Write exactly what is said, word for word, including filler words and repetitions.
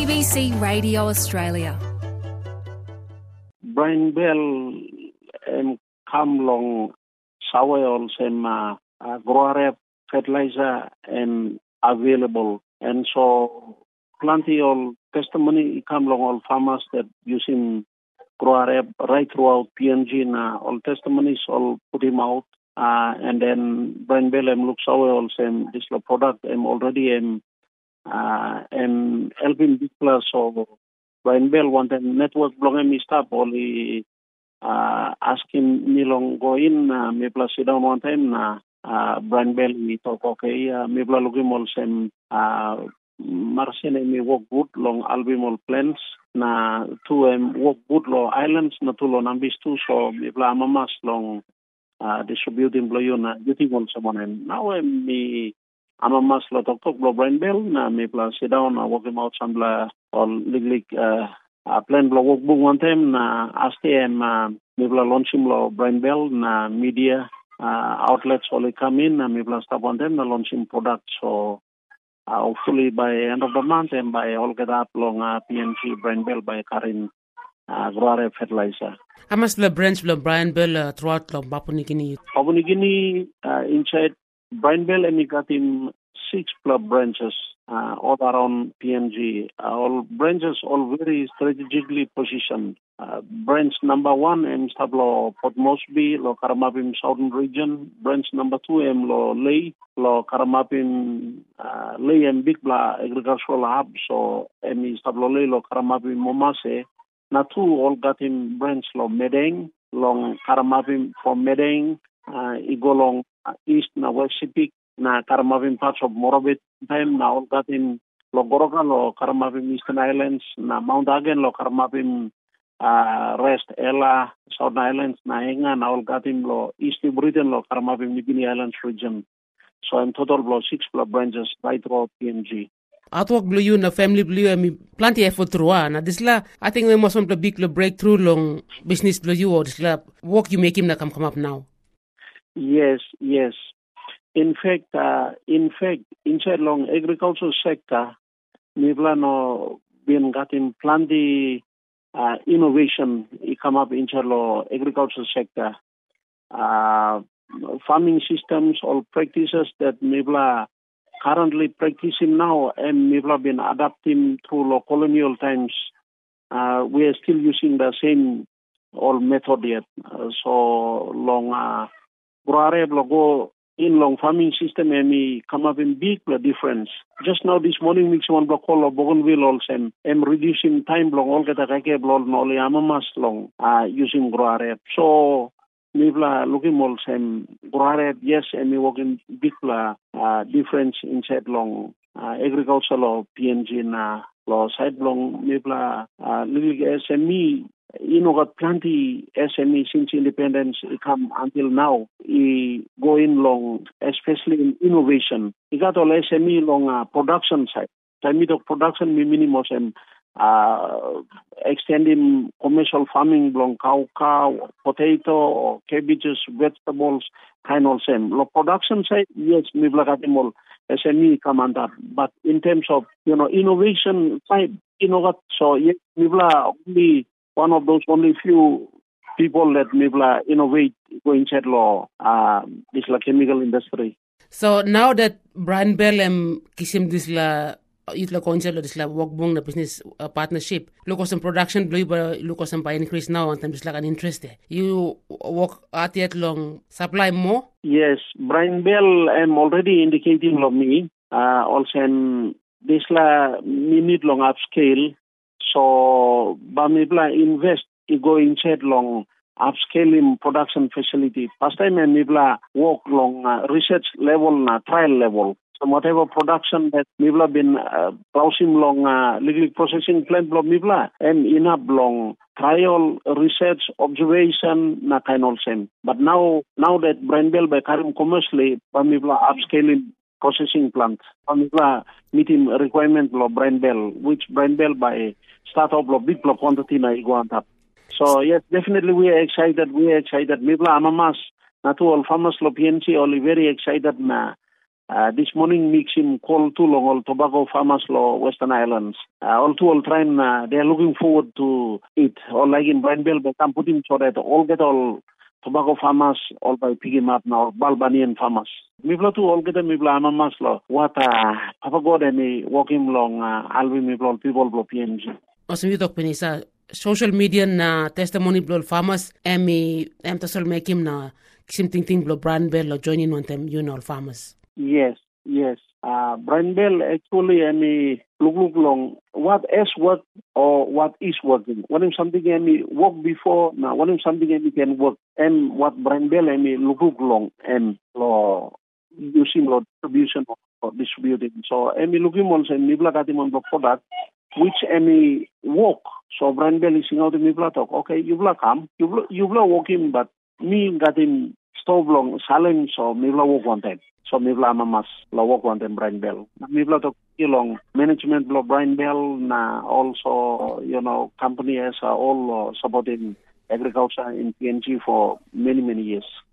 B C Radio Australia. Brian Bell um, come long soils and uh, uh, grow fertilizer and available, and so plenty of testimony come along all farmers that using grow right throughout P N G. Na all testimonies all put him out, uh, and then Brian Bell and look soils and this product and already um, uh, and helping people. So Brian Bell wanted network blogging me stop only uh, asking me long go in uh, me plus sit down one time na uh, Brian Bell me talk okay uh, me plus looking all same uh, Marcin me work good long album plans na two um, work good lo islands na two lo nambis two so me plus amamas long uh, distributing blow na duty on someone and now um, me amamas lo talk talk lo Brian Bell na me plus sit down na work him out some bla or lig uh, uh, plan blow work book one time na ask him uh, me plus launch him lo Brian Bell na media uh, outlets only come in na me plus stop one time na launch him products so Uh, hopefully by end of the month and by all get up long uh, P N G Brian Bell by Karin uh, Groare fertilizer. How much the branch of Brian Bell uh, throughout long Papua New Guinea? Papua New Guinea uh, inside Brian Bell and he got him six club branches uh, all around P N G. Uh, all branches all very strategically positioned. Uh, branch number one em stablo Port Moresby lo Karamapim Southern Region. Branch number two em lo Ley lo Karamapim uh, Ley em Big Bla Agricultural Hub. So em stablo Ley lo Karamapim Momase. Na two all got him branch lo Medeng long Karamapim from Medeng. Uh, igo long uh, east na West Sepik na Karamapim parts of Morobit time na all got him lo Goroka lo Karamapim Eastern Islands na Mount Again lo Karamapim Uh, rest Ella, Southern Islands, Naenga, and all got him lo East Britain, lo Karamapim New Guinea Islands region. So in total, lo six club branches right throughout P N G. Outwork Blue you na family Blue I mean plenty effort through na this la I think we must want a big breakthrough long business Blue you or this la work you make him na come come up now. Yes, yes. In fact, uh, in fact, inside long agricultural sector, we've no been getting plenty. Uh, innovation it come up in the agricultural sector. Uh, farming systems or practices that Mibla currently practicing now and Mibla been adapting through the colonial times. Uh, we are still using the same old method yet. Uh, so long uh, go in long farming system and we come up in big difference. Just now this morning mix one block call of Bougainville also and am reducing time block all get a kake block only amamas long uh using groare. So Nibla looking also and groare yes and we working big uh difference inside long uh, agricultural P N G na law side long Nibla uh little S M E you know, got plenty S M E since independence come until now. He go in long, especially in innovation. He got all S M E long uh, production side. Time of production minimum and uh, extending commercial farming long cow, cow, potato, or cabbages, vegetables, kind of same. Lo production side, yes, we got them all S M E come under. But in terms of you know innovation side, you know what? So yes, we only. One of those only few people that Mibla innovate going to law, uh, this la chemical industry. So now that Brian Bell and kisim this la itla concept this la work bong na business uh, partnership, look some production blue but look some by increase now and there's like an interest there. You work at yet long supply more? Yes, Brian Bell am already indicating of me. Uh, also um, this la minute long upscale. So, Bamibla invest in going chat long upscaling production facility. Past time, Mibla work long uh, research level, uh, trial level. So, whatever production that Mibla been uh, browsing long uh, legal processing plant block Mibla and enough long trial research observation na kind of same. But now, now that Brian Bell by Karim commercially, Bamibla upscaling processing plant. Bamibla meeting requirement of Brian Bell, which Brian Bell by start up of big quantity na iguanta. So yes, definitely we are excited. We are excited. Mibla amamas na to all farmers lo P N G only very excited na Uh, this morning mix him call to long all tobacco farmers law Western Islands. Uh, all to all trying uh, they are looking forward to it. Or like in Brian Bell, but I'm putting so that all get all tobacco farmers all by pick him up now, Balbanian farmers. Mibla to all get a Mibla Amamas law. What uh Papa God and me walking long uh Alvi Mibla people blow P N G. Also you talk Penisa social media na testimony blow farmers and me am to make him na something thing blow Brian Bell or joining one them you know farmers. Yes, yes. Uh, Brian Bell actually, I mean, look, look long. What is work or what is working? What if something I mean work before now? What if something I mean can work? And what Brian Bell I mean look, look long and law using law distribution or distributing. So I mean looking on saying Mibla got him on the product which I mean work. So Brian Bell is saying out the Mibla talk. Okay, you will come, you will you will work him, but me got him stove long salon. So Mibla work one time. So Mibla Amamas la work one time Brian Bell. Mibla to long management blow Brian Bell na also you know company as uh, all uh, supporting agriculture in P N G for many many years.